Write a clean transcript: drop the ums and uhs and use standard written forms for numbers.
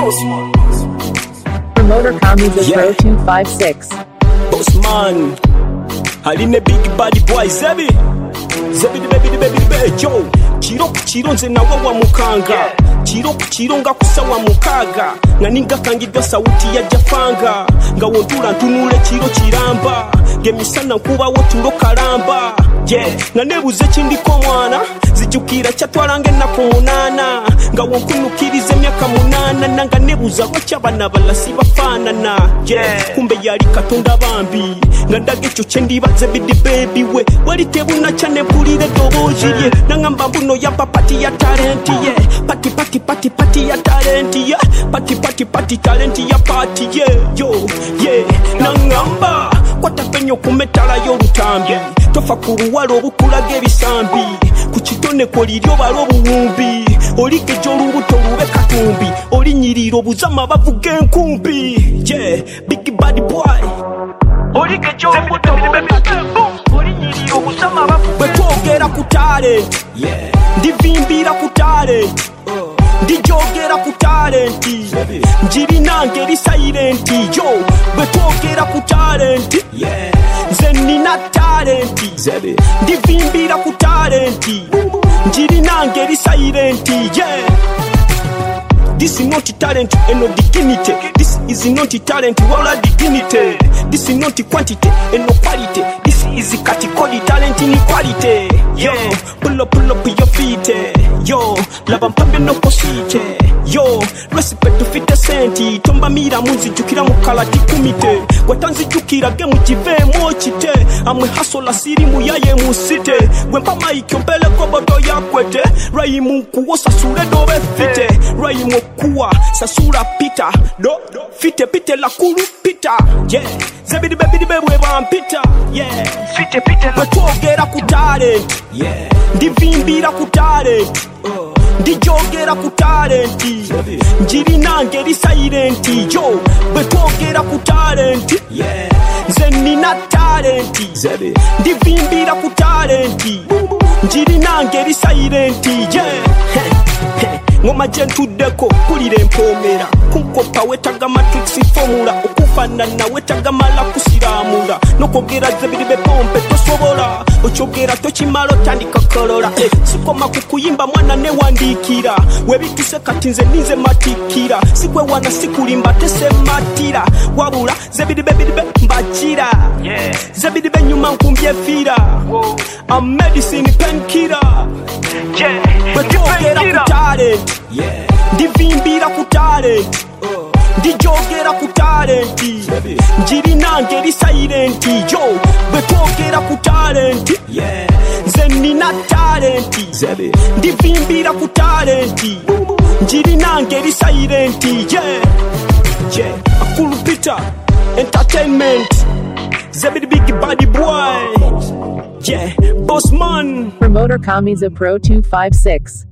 Promoter Kamiza Pro 256. Bossman aline big bad boy Zebi the baby Joe chiro nze nawe wa mukanga chiro nga kusawa mukaga nga ninga kangidwa sauti ya jafanga nga wondula ntunule chiro chiramba gemisana nkuba wotulo kalamba nga nebuze chindiko mwana zijukira chatwalange na kumunana nga wonkunukirize myaka munana nanga nebuza bachabana balasi bafanana kumbe yali katonda bambi nga ndagecho chendibaze bidi baby we wali tebuna chane pulire doboji ye nanga mbambuno ya papati ya talenti ye pati ya talenti ye pati talenti ya party ye yo nangamba kwata penyo kumetala yo lutambi tofa kuruwalo obukulaga ebisambi ku kitone koliryo balo obuwumbi olikejo olubuto lube katumbi olinyirira obuzama bavuga enkumbi big bad boy olikejo olubuto lube katumbi olinyirira obuzama bavuga betwogera ku talent ndivimbira ku talent ndijogera ku talent njirina ngeri silent yo betwogera ku talent nze nina talent ndivimbira ku talent njirina ngeri silent This is not talent and no dignity. This is not talent wala dignity. This is not quantity and no quality. This is category talent inequality. Yo, pull up your feet. Yo, lava mpambe no posite. Yo, respect to fit senti. Tomba mira munzi jukira mukalati kumite. Watanzi jukira gemu jive mochite. Amwe hasola siri muyaye musite. Wempa maiki ombele koboto ya kwete. Raimu kuwosa sure dobe fite. Raimu kuwa sasura pita do fite la kuru pita zebidi baby wampita fite la twogera ku talent ndivimbira ku talent ndijogera ku talent njirina ngeri silent yo betwogera ku talent nze nina talent ndivimbira ku talent njirina ngeri silent ngoma jentudeko kulire empomera kunkopa wetaga matrix formula okufanana wetaga mala kusiramula nokogera zebiri bepompe tosobola ochogera tochimalo tandika kolola sikoma kukuyimba mwana ne wandikira webituse katinze ninze matikira sikwe wana sikulimba tese matira wabula zebiri mbachira zebiri nyuma nkumbye fira a medicine painkiller betwogera ku talent ndivimbira ku talent ndijogera ku talent njirina ngeri silent yo betwogera ku talent nze nina talent ndivimbira ku talent njirina ngeri silent Akulu Peter Entertainment Zebidi big body boy Bossman Promoter Kamiza Pro 256.